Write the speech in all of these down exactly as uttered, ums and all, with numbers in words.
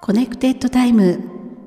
コネクテッドタイム。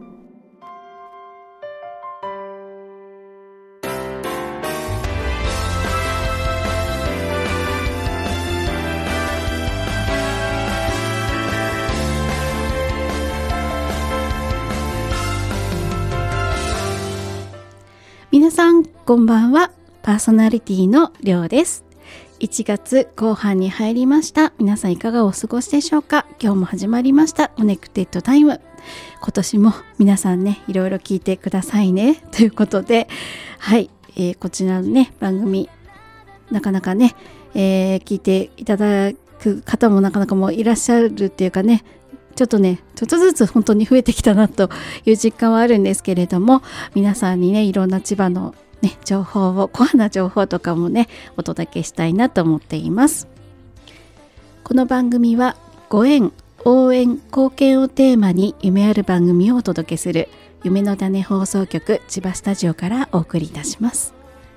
皆さんこんばんは。パーソナリティのりょうです。いちがつこう半に入りました。皆さんいかがお過ごしでしょうか。今日も始まりましたコネクテッドタイム。今年も皆さんねいろいろ聞いてくださいねということで、はい、えー、こちらのね番組なかなかね、えー、聞いていただく方もなかなかもういらっしゃるっていうかね、ちょっとねちょっとずつ本当に増えてきたなという実感はあるんですけれども、皆さんにねいろんな千葉のね、情報をコアな情報とかもねお届けしたいなと思っています。この番組はご縁、応援、貢献をテーマに夢ある番組をお届けする夢の種放送局千葉スタジオからお送りいたします。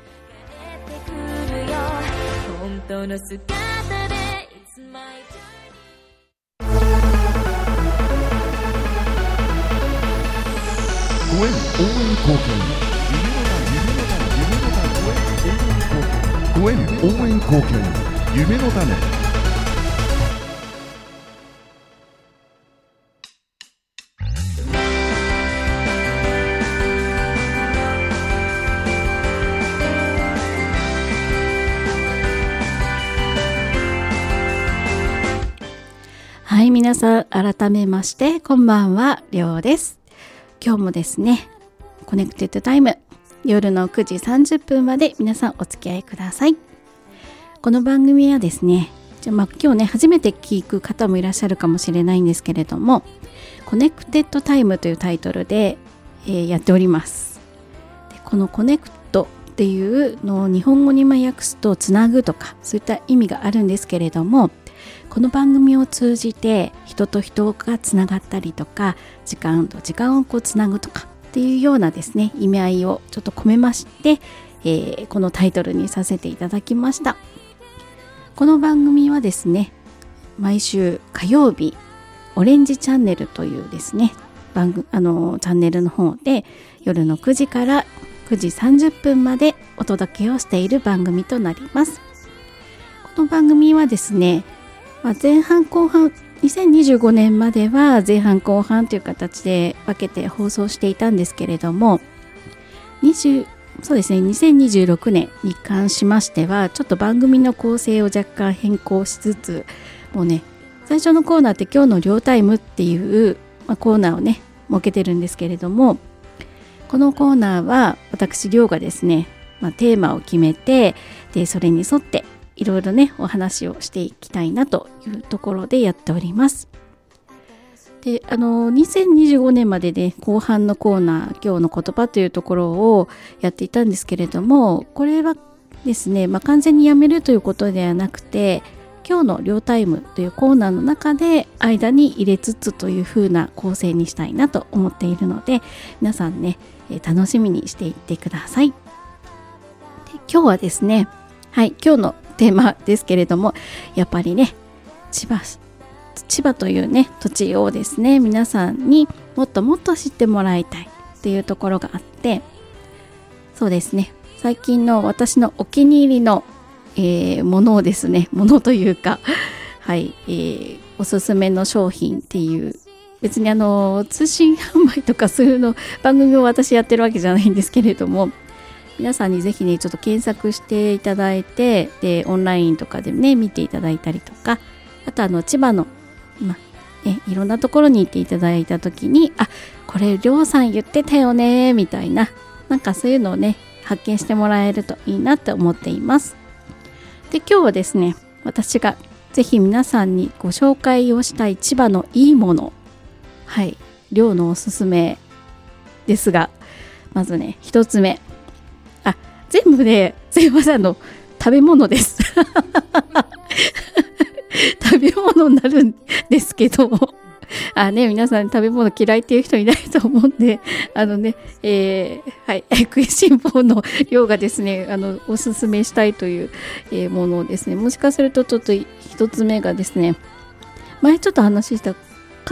本当の姿でご縁、応援、貢献、ご縁、応援、貢献、夢の種。 はい、皆さん改めましてこんばんは、りょうです。今日もですねコネクテッドタイム、夜のくじさんじゅっぷんまで皆さんお付き合いください。この番組はですね、じゃあまあ今日ね初めて聞く方もいらっしゃるかもしれないんですけれども、コネクテッドタイムというタイトルで、えー、やっております。でこのコネクトっていうのを日本語に訳すとつなぐとかそういった意味があるんですけれども、この番組を通じて人と人がつながったりとか、時間と時間をこうつなぐとかっていうようなですね意味合いをちょっと込めまして、えー、このタイトルにさせていただきました。この番組はですね毎週火曜日オレンジチャンネルというですね番組あのチャンネルの方で夜のくじからくじさんじゅっぷんまでお届けをしている番組となります。この番組はですね、まあ、前半後半にせんにじゅうごねんまでは前半後半という形で分けて放送していたんですけれども、20そうですねにせんにじゅうろくねんに関しましてはちょっと番組の構成を若干変更しつつ、もうね最初のコーナーって今日の両タイムっていう、まあ、コーナーをね設けてるんですけれども、このコーナーは私りょうがですね、まあ、テーマを決めて、でそれに沿っていろいろねお話をしていきたいなというところでやっております。であのにせんにじゅうごねんまでで後半のコーナー今日の言葉というところをやっていたんですけれども、これはですね、まあ、完全にやめるということではなくて、今日の両タイムというコーナーの中で間に入れつつという風な構成にしたいなと思っているので、皆さんね楽しみにしていってください。で今日はですね、はい今日のテーマですけれども、やっぱりね千葉千葉というね土地をですね皆さんにもっともっと知ってもらいたいっていうところがあって、そうですね最近の私のお気に入りの、えー、ものをですねものというかはい、えー、おすすめの商品っていう、別にあの通信販売とかするの番組を私やってるわけじゃないんですけれども、皆さんにぜひねちょっと検索していただいて、でオンラインとかでね見ていただいたりとか、あとあの千葉の、まね、いろんなところに行っていただいた時に、あこれりょうさん言ってたよねみたいな、なんかそういうのをね発見してもらえるといいなって思っています。で今日はですね私がぜひ皆さんにご紹介をしたい千葉のいいもの、はいりょうのおすすめですが、まずね一つ目、全部ね、すいません、あの食べ物です食べ物になるんですけどあね、皆さん食べ物嫌いっていう人いないと思うんで、あのね、えー、はい、食いしん坊の量がですね、あのおすすめしたいという、えー、ものをですね、もしかするとちょっと一つ目がですね、前ちょっと話したか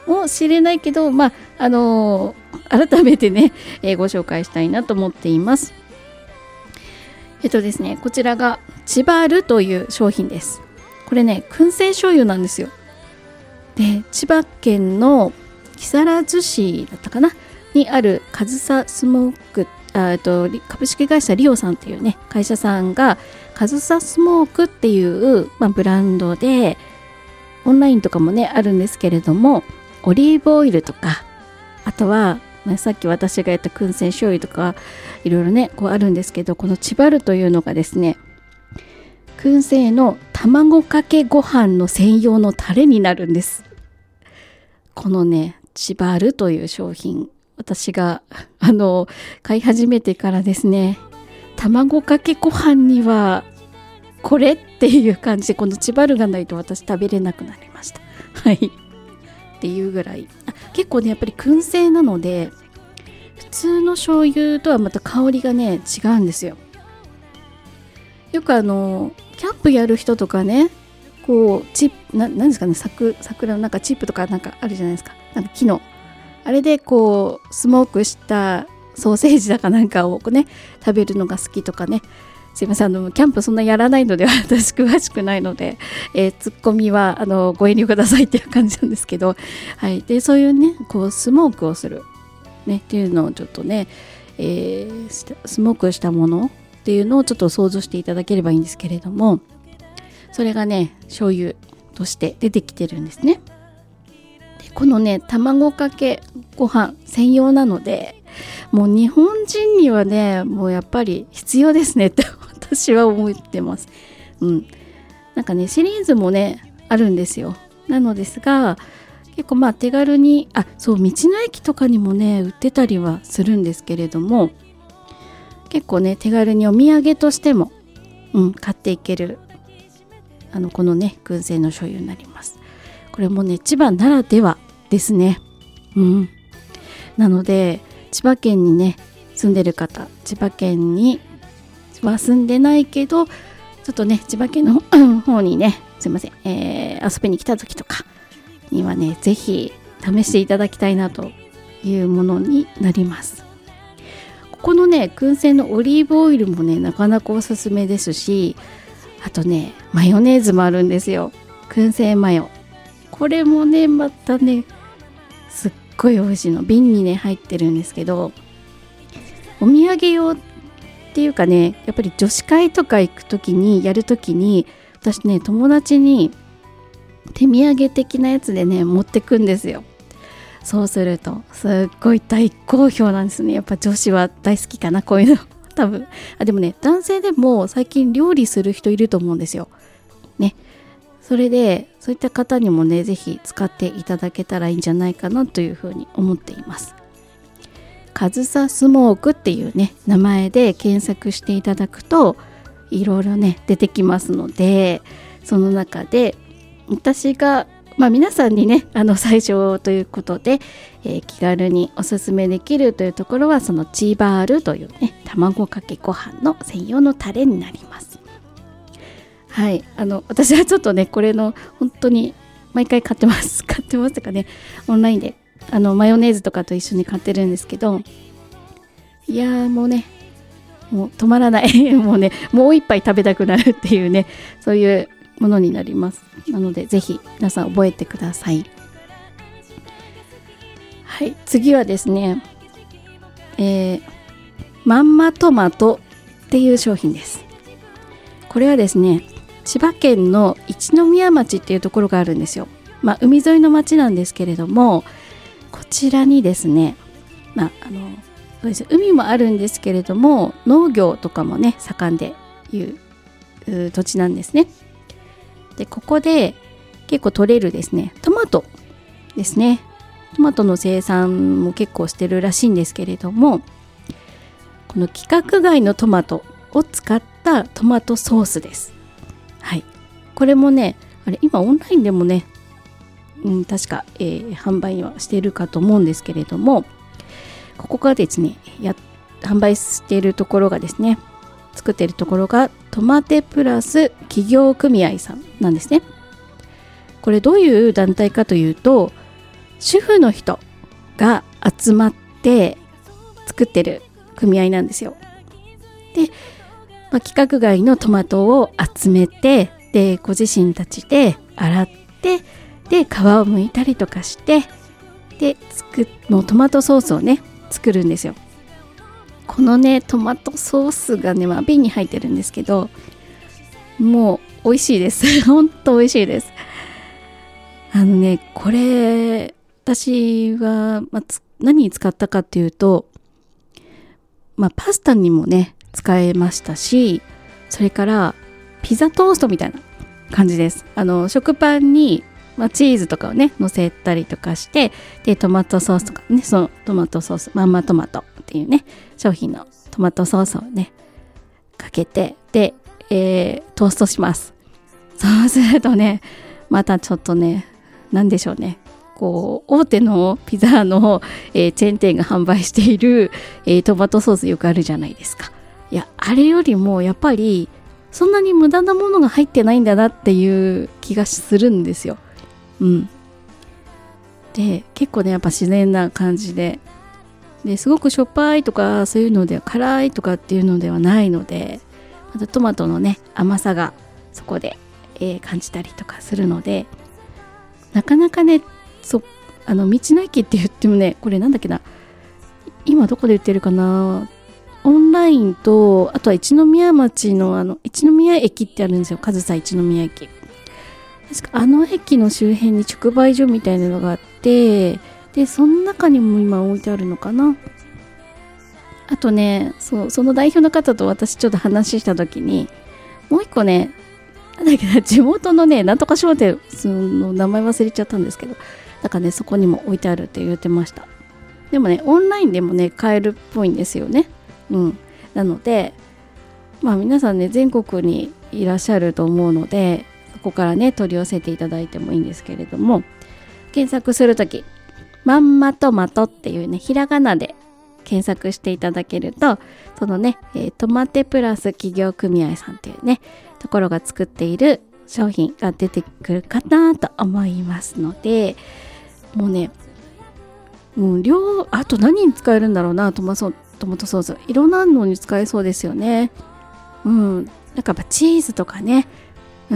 もしれないけど、まああのー、改めてね、えー、ご紹介したいなと思っています。えっとですねこちらがチバルという商品です。これね燻製醤油なんですよ。で千葉県の木更津市だったかなにあるかずさスモークあと株式会社リオさんっていうね会社さんがかずさスモークっていう、まあ、ブランドでオンラインとかもねあるんですけれども、オリーブオイルとかあとは、まあ、さっき私がやった燻製醤油とかいろいろねこうあるんですけど、このチバルというのがですね燻製の卵かけご飯の専用のタレになるんです。このねチバルという商品、私があの買い始めてからですね、卵かけご飯にはこれっていう感じで、このチバルがないと私食べれなくなりました。はいっていうぐらい、あ結構ねやっぱり燻製なので普通の醤油とはまた香りがね違うんですよ。よくあのキャンプやる人とかね、こうチップななんですかね、桜桜のなんかチップとかなんかあるじゃないですか、なんか木のあれでこうスモークしたソーセージだかなんかをね食べるのが好きとかね。すいません、あのキャンプそんなやらないので私詳しくないので、えー、ツッコミはあのご遠慮くださいっていう感じなんですけど、はい、でそういうねこうスモークをする、ね、っていうのをちょっとね、えー、スモークしたものっていうのをちょっと想像していただければいいんですけれども、それがね醤油として出てきてるんですね。でこのね卵かけご飯専用なので、もう日本人にはねもうやっぱり必要ですねって私は思ってます。うん、なんかねシリーズもねあるんですよ。なのですが結構まあ手軽に、あそう道の駅とかにもね売ってたりはするんですけれども、結構ね手軽にお土産としても、うん、買っていけるあのこのね燻製の醤油になります。これもね千葉ならではですね。うん、なので千葉県にね住んでる方、千葉県には住んでないけどちょっとね千葉県の方にねすいません、えー、遊びに来た時とかにはねぜひ試していただきたいなというものになります。ここのね燻製のオリーブオイルもねなかなかおすすめですし、あとねマヨネーズもあるんですよ。燻製マヨ、これもねまたねすっごい美味しいの。瓶にね入ってるんですけど、お土産用っていうかね、やっぱり女子会とか行くときにやるときに私ね友達に手土産的なやつでね持ってくんですよ。そうするとすっごい大好評なんですね。やっぱ女子は大好きかなこういうの多分。あでもね男性でも最近料理する人いると思うんですよね。それでそういった方にもねぜひ使っていただけたらいいんじゃないかなというふうに思っています。かずさスモークっていうね名前で検索していただくといろいろね出てきますので、その中で私がまあ皆さんにねあの最初ということで、えー、気軽におすすめできるというところはそのチーバールというね卵かけご飯の専用のタレになります。はい、あの私はちょっとねこれの本当に毎回買ってます買ってますとかね、オンラインであのマヨネーズとかと一緒に買ってるんですけど、いやーもうねもう止まらないもうねもう一杯食べたくなるっていうねそういうものになります。なのでぜひ皆さん覚えてください。はい、次はですね、えー、まんまトマトっていう商品です。これはですね千葉県の一宮町っていうところがあるんですよ。まあ海沿いの町なんですけれども、こちらにですね、まああのそうです、海もあるんですけれども農業とかもね盛んでいう土地なんですね。でここで結構取れるですねトマトですね、トマトの生産も結構してるらしいんですけれども、この規格外のトマトを使ったトマトソースです。はい、これもねあれ今オンラインでもね、うん、確か、えー、販売はしているかと思うんですけれども、ここがですねや販売しているところがですね作っているところがトマテプラス企業組合さんなんですね。これどういう団体かというと、 主婦の人が集まって作ってる組合なんですよ。で、まあ、規格外のトマトを集めて、でご自身たちで洗って、で皮を剥いたりとかして、で作もうトマトソースをね作るんですよ。このねトマトソースがね、まあ、瓶に入ってるんですけど、もう美味しいです本当美味しいです。あのねこれ私は、まあ、何に使ったかっていうと、まあ、パスタにもね使えましたし、それからピザトーストみたいな感じです。あの食パンに、まあ、チーズとかをね乗せたりとかして、でトマトソースとかね、そのトマトソースまんまトマトっていうね商品のトマトソースをねかけて、で、えー、トーストします。そうするとねまたちょっとね、なんでしょうね、こう大手のピザの、えー、チェーン店が販売している、えー、トマトソースよくあるじゃないですか。いや、あれよりもやっぱりそんなに無駄なものが入ってないんだなっていう気がするんですよ。うん。で、結構ねやっぱ自然な感じで、ですごくしょっぱいとかそういうので辛いとかっていうのではないので、またトマトのね甘さがそこで、えー、感じたりとかするので、なかなかね、そあの道の駅って言ってもね、これなんだっけな、今どこで売ってるかな、オンラインと、あとは一宮町のあの一宮駅ってあるんですよ。上総一宮駅。確かあの駅の周辺に直売所みたいなのがあって、でその中にも今置いてあるのかな。あとね、そうその代表の方と私ちょっと話した時に、もう一個ね、なんだっけな、地元のねなんとか商店の名前忘れちゃったんですけど、だからねそこにも置いてあるって言ってました。でもねオンラインでもね買えるっぽいんですよね。うん、なのでまあ皆さんね全国にいらっしゃると思うので、そこからね取り寄せていただいてもいいんですけれども、検索するときまんまトマトっていうねひらがなで検索していただけると、そのね、えー、トマテプラス企業組合さんっていうねところが作っている商品が出てくるかなと思いますので、もうねもう量、あと何に使えるんだろうな、トマソトマトソースいろんなのに使えそうですよね。うん、なんかやっぱチーズとかね、うん、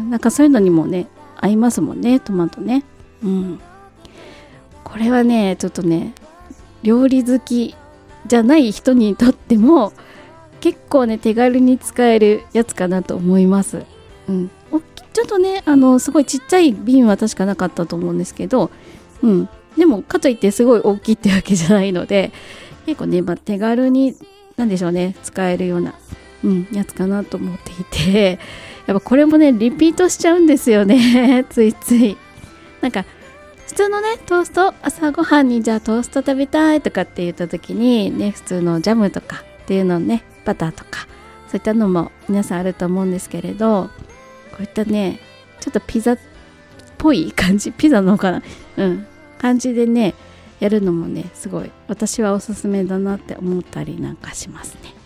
なんかそういうのにもね合いますもんね、トマトね。うん、これはねちょっとね料理好きじゃない人にとっても結構ね手軽に使えるやつかなと思います。うん、ちょっとねあのすごいちっちゃい瓶は確かなかったと思うんですけど、うん、でもかといってすごい大きいってわけじゃないので、結構ね、まあ、手軽になんでしょうね使えるような、うん、やつかなと思っていて、やっぱこれもねリピートしちゃうんですよねついつい。なんか普通のねトースト、朝ごはんにじゃあトースト食べたいとかって言った時にね、普通のジャムとかっていうのね、バターとかそういったのも皆さんあると思うんですけれど、こういったねちょっとピザっぽい感じ、ピザのかな、うん感じでねやるのもねすごい私はおすすめだなって思ったりなんかしますね。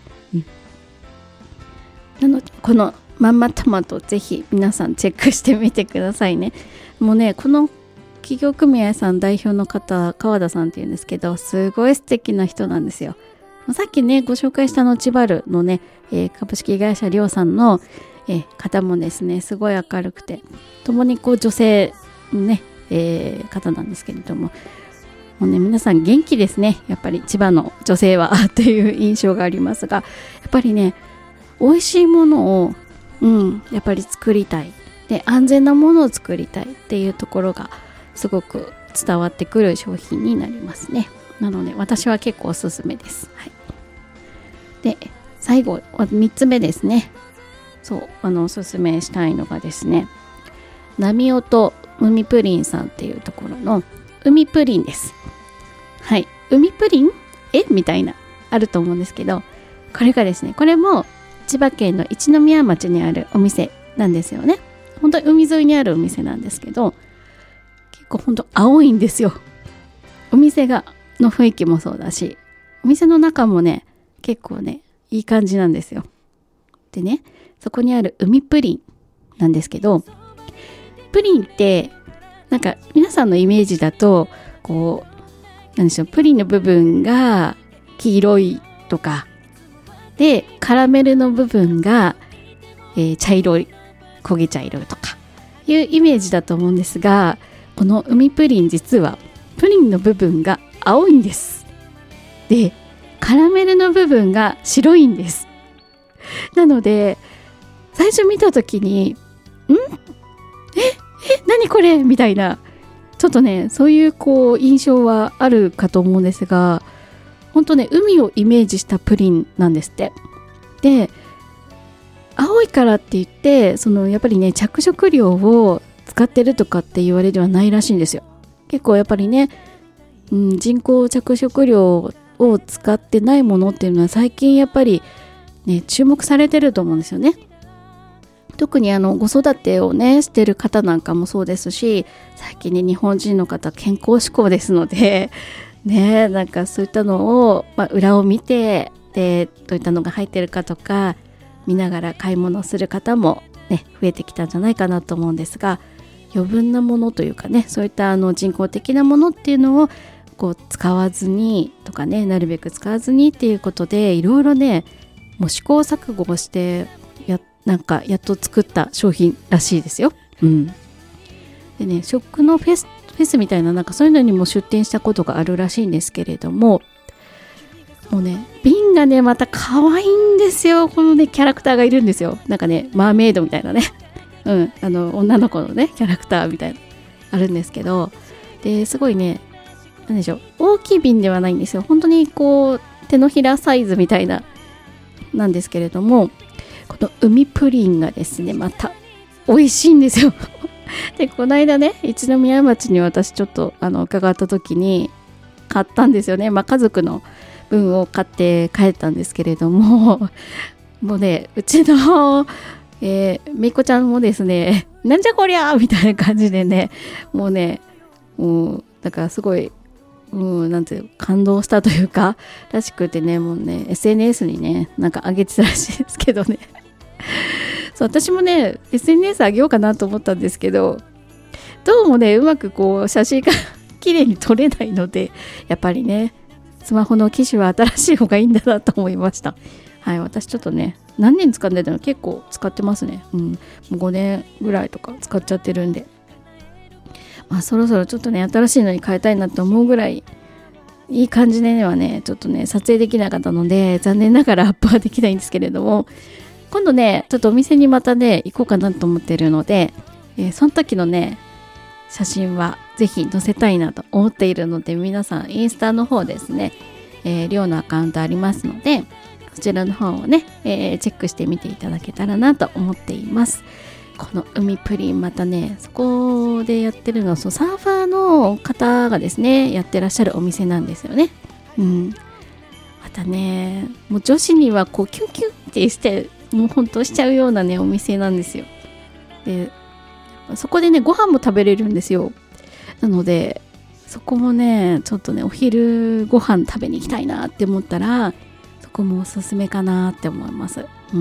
うん、なのでこのまんまトマトぜひ皆さんチェックしてみてくださいね。もうねこの企業組合さん代表の方川田さんっていうんですけど、すごい素敵な人なんですよ。さっきねご紹介したの千葉るのね、えー、株式会社りょうさんの、えー、方もですねすごい明るくて、共にこう女性のね、えー、方なんですけれども、もうね皆さん元気ですね。やっぱり千葉の女性はという印象がありますが、やっぱりね美味しいものを、うん、やっぱり作りたいで安全なものを作りたいっていうところがすごく伝わってくる商品になりますね。なので私は結構おすすめです。はい、で最後みっつめですね。そうあのおすすめしたいのがですね、波音海プリンさんっていうところの海プリンです。はい、海プリンえみたいなあると思うんですけど、これがですね、これも千葉県の一宮町にあるお店なんですよね。本当に海沿いにあるお店なんですけど、結構本当青いんですよ。お店がの雰囲気もそうだし、お店の中もね結構ねいい感じなんですよ。でね、そこにある海プリンなんですけど、プリンってなんか皆さんのイメージだとこうなんでしょう、プリンの部分が黄色いとかでカラメルの部分が、えー、茶色い焦げ茶色とかいうイメージだと思うんですが、この海プリン実はプリンの部分が青いんです。でカラメルの部分が白いんです。なので最初見た時にんええ何これみたいな、ちょっとねそういうこう印象はあるかと思うんですが、本当ね海をイメージしたプリンなんですって。で青いからって言ってそのやっぱりね着色料を使ってるとかって言われではないらしいんですよ。結構やっぱりね、うん、人工着色料を使ってないものっていうのは最近やっぱりね注目されてると思うんですよね。特にあの子育てをねしてる方なんかもそうですし、最近ね日本人の方健康志向ですのでね、なんかそういったのを、まあ、裏を見てでどういったのが入ってるかとか見ながら買い物する方もね増えてきたんじゃないかなと思うんですが、余分なものというかね、そういったあの人工的なものっていうのをこう使わずにとかね、なるべく使わずにっていうことでいろいろねもう試行錯誤をしてやなんかやっと作った商品らしいですよ。うん、でね食のフェスフェスみたいななんかそういうのにも出店したことがあるらしいんですけれども、もうね瓶がねまた可愛いんですよ。このねキャラクターがいるんですよ。なんかねマーメイドみたいなねうん、あの女の子のねキャラクターみたいなあるんですけど、ですごいねなんでしょう、大きい瓶ではないんですよ。本当にこう手のひらサイズみたいななんですけれども、この海プリンがですねまた美味しいんですよでこの間ね一宮町に私ちょっとあの伺った時に買ったんですよね。まあ家族の分を買って帰ったんですけれどももうねうちのえー、めいこちゃんもですねなんじゃこりゃーみたいな感じでね、もうねもうだからすごい、うん、なんていう感動したというからしくてね、もうね エスエヌエス にねなんか上げてたらしいですけどねそう私もね エスエヌエス 上げようかなと思ったんですけど、どうもねうまくこう写真が綺麗に撮れないので、やっぱりねスマホの機種は新しい方がいいんだなと思いました。はい、私ちょっとね何年使ってたの結構使ってますね。うん、もうごねんぐらいとか使っちゃってるんで、まあそろそろちょっとね新しいのに変えたいなと思うぐらいいい感じではねちょっとね撮影できなかったので残念ながらアップはできないんですけれども、今度ねちょっとお店にまたね行こうかなと思ってるので、えー、その時のね写真はぜひ載せたいなと思っているので、皆さんインスタの方ですね、えー、りょうのアカウントありますのでそちらの方をね、えー、チェックしてみていただけたらなと思っています。この海プリンまたねそこでやってるのはそのサーファーの方がですねやってらっしゃるお店なんですよね。うん、またねもう女子にはこうキュンキュンってしてもうほんとしちゃうようなねお店なんですよ。でそこでねご飯も食べれるんですよ。なのでそこもねちょっとねお昼ご飯食べに行きたいなって思ったらそこもおすすめかなって思います。うん、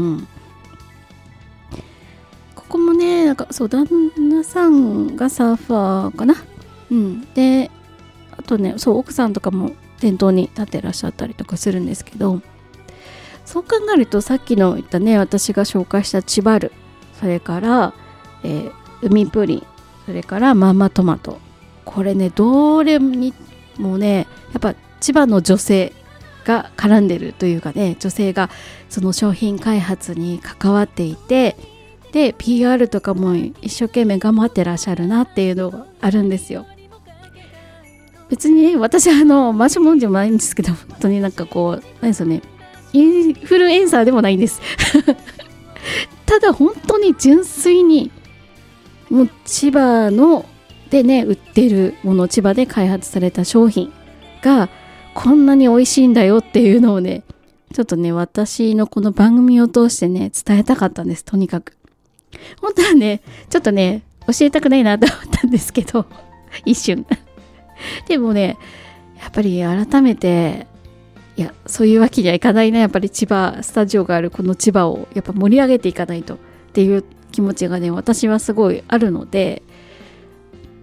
ここもねなんかそう旦那さんがサーファーかな。うん、であとねそう奥さんとかも店頭に立ってらっしゃったりとかするんですけど、そう考えるとさっきの言ったね私が紹介したチバル、それから、えー、海プリン、それからママトマト、これねどれにもねやっぱ千葉の女性が絡んでるというかね、女性がその商品開発に関わっていて、で ピーアール とかも一生懸命頑張ってらっしゃるなっていうのがあるんですよ。別に、ね、私はあのマシュモンじゃないんですけど、本当になんかこう何ですよね、インフルエンサーでもないんですただ本当に純粋にもう千葉のでね売ってるもの、千葉で開発された商品がこんなに美味しいんだよっていうのをねちょっとね私のこの番組を通してね伝えたかったんです。とにかく本当はねちょっとね教えたくないなと思ったんですけど一瞬でもねやっぱり改めていやそういうわけにはいかないな、やっぱり千葉スタジオがあるこの千葉をやっぱ盛り上げていかないとっていう気持ちがね私はすごいあるので、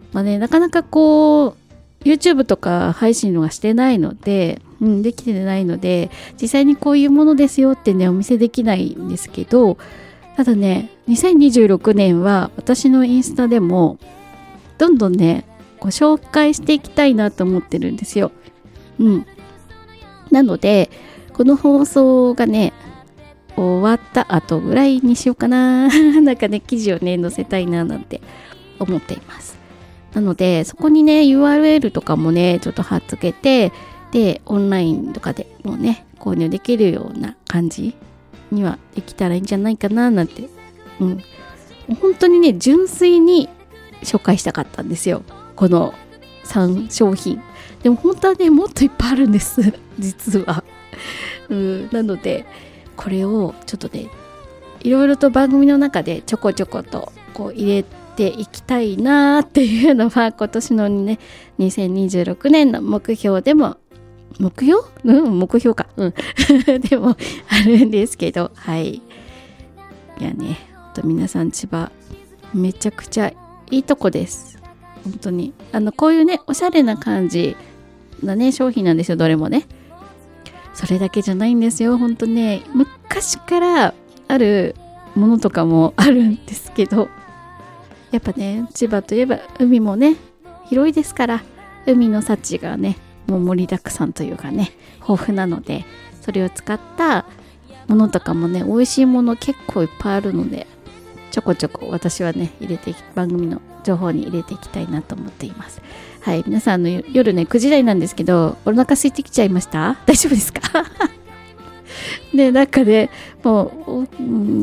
まあね、なかなかこう YouTube とか配信のがしてないので、うん、できてないので実際にこういうものですよってねお見せできないんですけど、ただねにせんにじゅうろくねんは私のインスタでもどんどんねご紹介していきたいなと思ってるんですよ。うん。なのでこの放送がね終わった後ぐらいにしようかななんかね記事をね載せたいななんて思っています。なのでそこにね ユーアールエル とかもねちょっと貼っつけて、でオンラインとかでもね購入できるような感じにはできたらいいんじゃないかななんて、うん、本当にね純粋に紹介したかったんですよ、このさん商品。でも本当はねもっといっぱいあるんです実は、うん、なのでこれをちょっとねいろいろと番組の中でちょこちょことこう入れていきたいなっていうのは今年のねにせんにじゅうろくねんの目標でも目標うん目標かうんでもあるんですけど、はい。いやねほんと皆さん千葉めちゃくちゃいいとこです。本当にあのこういうねおしゃれな感じなね商品なんですよ、どれもね。それだけじゃないんですよ、本当ね昔からあるものとかもあるんですけど、やっぱね千葉といえば海もね広いですから、海の幸がねもう盛りだくさんというかね豊富なので、それを使ったものとかもね美味しいもの結構いっぱいあるので、ちょこちょこ私はね入れて番組の情報に入れていきたいなと思っています。はい、皆さんの夜ねくじ台なんですけど、お腹空いてきちゃいました？大丈夫ですか？でなんかねもう、うん、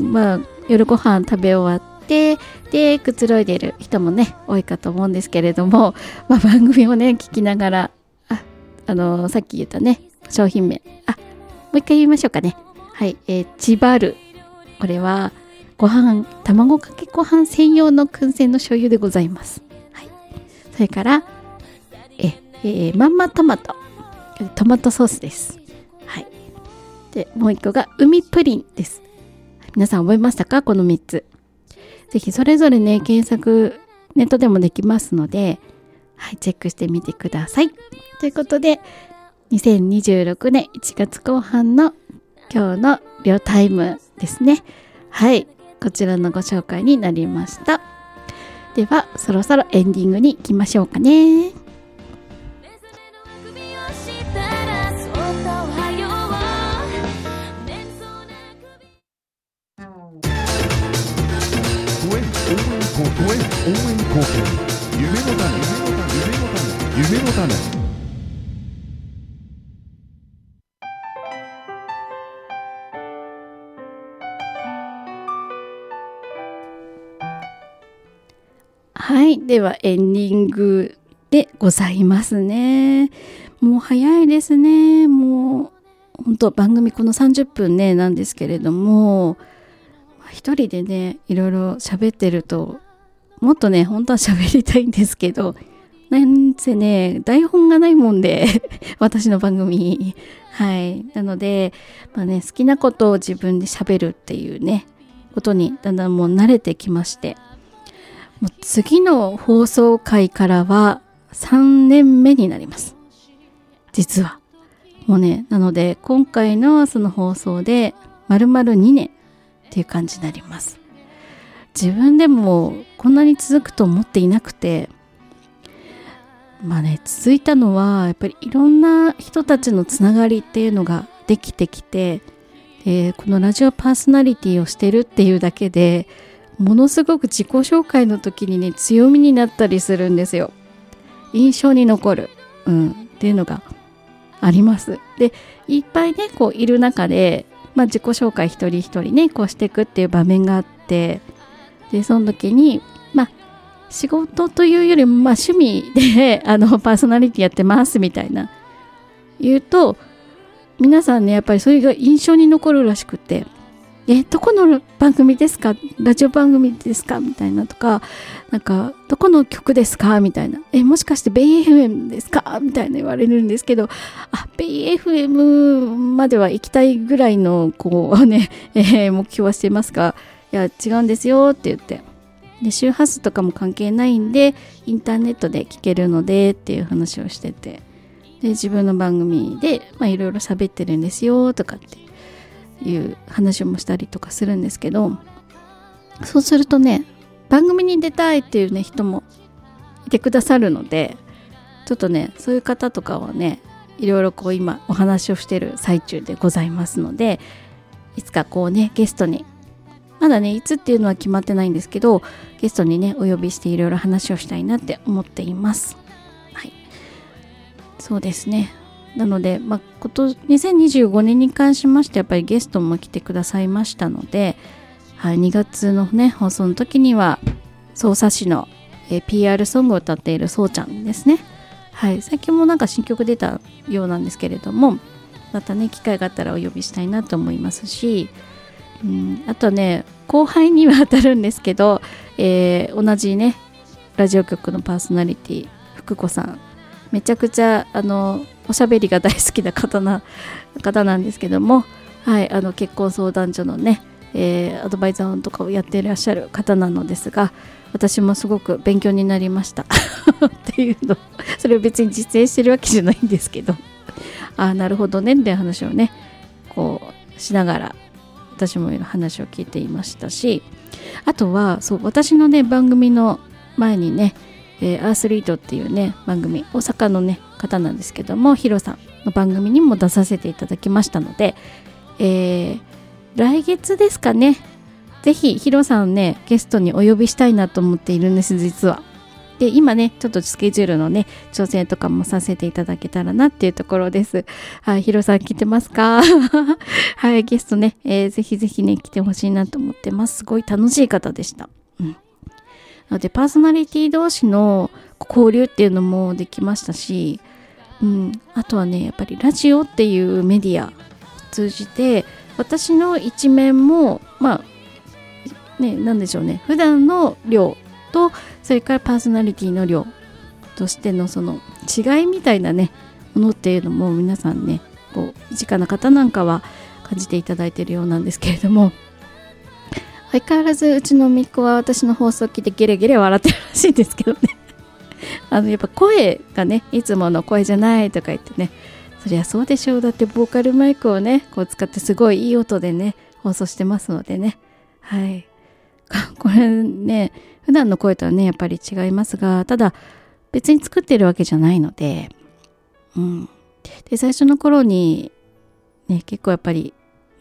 まあ夜ご飯食べ終わってでくつろいでいる人もね多いかと思うんですけれども、まあ、番組をね聞きながらああのー、さっき言ったね商品名あもう一回言いましょうかね。はい、えー、チバル、これはご飯卵かけご飯専用の燻製の醤油でございます。はい、それからえ、えー、まんまトマトトマトソースです。はい。でもう一個が海プリンです。皆さん覚えましたか？このみっつ。ぜひそれぞれね検索ネットでもできますので、はい、チェックしてみてください。ということでにせんにじゅうろくねんいちがつこう半の今日の両タイムですね。はい、こちらのご紹介になりました。ではそろそろエンディングに行きましょうかね。 応援貢献、夢の種、夢の種、 はい、ではエンディングでございますね。もう早いですね。もう本当番組このさんじゅっぷんねなんですけれども、一人でねいろいろ喋ってるともっとね本当は喋りたいんですけど、なんせね台本がないもんで私の番組、はいなのでまあね好きなことを自分で喋るっていうねことにだんだんもう慣れてきまして、もう次の放送回からはさんねんめになります、実は。もうねなので今回のその放送で丸々にねんっていう感じになります。自分でもこんなに続くと思っていなくて、まあね続いたのはやっぱりいろんな人たちのつながりっていうのができてきて、でこのラジオパーソナリティをしてるっていうだけでものすごく自己紹介の時にね強みになったりするんですよ。印象に残る、うん、っていうのがあります。でいっぱいねこういる中で、まあ、自己紹介一人一人ねこうしていくっていう場面があって、でその時にまあ仕事というよりも、まあ、趣味であのパーソナリティやってますみたいな言うと、皆さんねやっぱりそれが印象に残るらしくて、えどこの番組ですか、ラジオ番組ですかみたいなとか、なんかどこの曲ですかみたいな、えもしかしてベイ エフエム ですかみたいな言われるんですけど、あベイ エフエム までは行きたいぐらいのこうね、えー、目標はしていますが、いや違うんですよって言って、 で周波数とかも関係ないんでインターネットで聞けるのでっていう話をしてて、で自分の番組でいろいろ喋ってるんですよとかっていう話もしたりとかするんですけど、そうするとね番組に出たいっていうね人もいてくださるので、ちょっとねそういう方とかはねいろいろこう今お話をしてる最中でございますので、いつかこうねゲストにまだねいつっていうのは決まってないんですけど、ゲストにねお呼びしていろいろ話をしたいなって思っています。はい、そうですね。なので、まあ、今年にせんにじゅうごねんに関しましてやっぱりゲストも来てくださいましたので、はい、にがつのね放送の時には匝瑳市の、えー、ピーアール ソングを歌っているそうちゃんですね。はい、最近もなんか新曲出たようなんですけれども、またね機会があったらお呼びしたいなと思いますし、うん、あとね後輩には当たるんですけど、えー、同じねラジオ局のパーソナリティ福子さん、めちゃくちゃあのおしゃべりが大好きな方な方なんですけども、はい、あの結婚相談所のね、えー、アドバイザーとかをやっていらっしゃる方なのですが、私もすごく勉強になりましたっていうの、それを別に実践してるわけじゃないんですけど、ああなるほどねっていう話をねこうしながら私も話を聞いていましたし、あとはそう私のね番組の前にね、えー、アースリートっていうね番組、大阪のね方なんですけども、ヒロさんの番組にも出させていただきましたので、えー、来月ですかね、ぜひヒロさんねゲストにお呼びしたいなと思っているんです実は。で今ねちょっとスケジュールのね調整とかもさせていただけたらなっていうところです。はい、ヒロさん来てますかはい、ゲストね、えー、ぜひぜひね来てほしいなと思ってます。すごい楽しい方でした。うん、なのでパーソナリティ同士の交流っていうのもできましたし、うん、あとはねやっぱりラジオっていうメディアを通じて私の一面もまあねなんでしょうね、普段の量とそれからパーソナリティの量としてのその違いみたいなねものっていうのも皆さんねこう身近な方なんかは感じていただいているようなんですけれども、相変わらずうちのみっこは私の放送を聞いてゲレゲレ笑ってるらしいんですけどねあのやっぱ声がねいつもの声じゃないとか言ってね、そりゃそうでしょう、だってボーカルマイクをねこう使ってすごいいい音でね放送してますのでね、はいこれね普段の声とはねやっぱり違いますが、ただ別に作ってるわけじゃないので、うん、で最初の頃にね結構やっぱり、うん、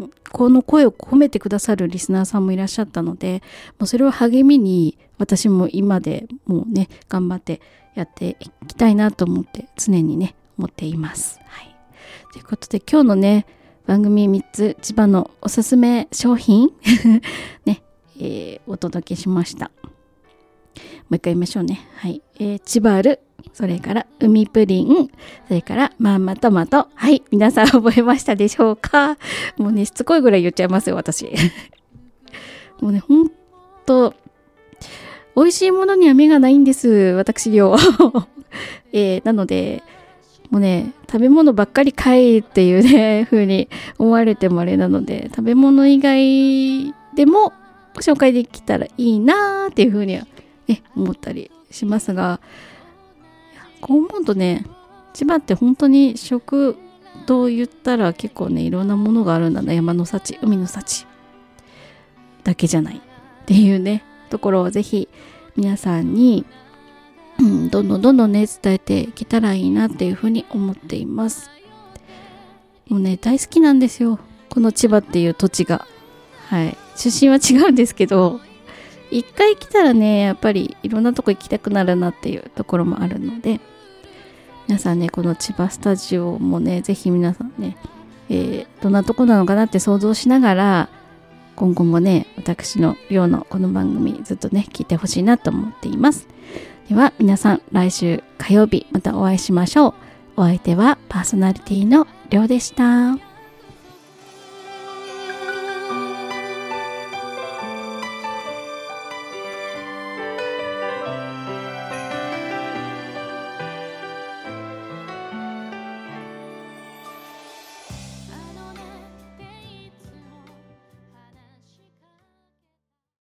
この声を褒めてくださるリスナーさんもいらっしゃったので、もうそれを励みに私も今でもうね頑張ってやっていきたいなと思って常にね思っています。はい、ということで今日のね番組みっつ千葉のおすすめ商品ねえー、お届けしました。もう一回言いましょうね。はい、えー、千葉る、それから海プリン、それからまんまトマト。はい、皆さん覚えましたでしょうか？もうねしつこいぐらい言っちゃいますよ私。もうねほんと美味しいものには目がないんです私量。えー、なのでもうね食べ物ばっかりかいっていうね風に思われてもあれなので、食べ物以外でも紹介できたらいいなーっていう風には、ね、思ったりしますが、こう思うとね千葉って本当に食と言ったら結構ねいろんなものがあるんだな、山の幸海の幸だけじゃないっていうねところをぜひ皆さんに、うん、どんどんどんどんね伝えていけたらいいなっていう風に思っています。もうね大好きなんですよこの千葉っていう土地が。はい、出身は違うんですけど一回来たらねやっぱりいろんなとこ行きたくなるなっていうところもあるので、皆さんねこの千葉スタジオもねぜひ皆さんね、えー、どんなとこなのかなって想像しながら今後もね私の寮のこの番組ずっとね聞いてほしいなと思っています。では皆さん来週火曜日またお会いしましょう。お相手はパーソナリティの寮でした。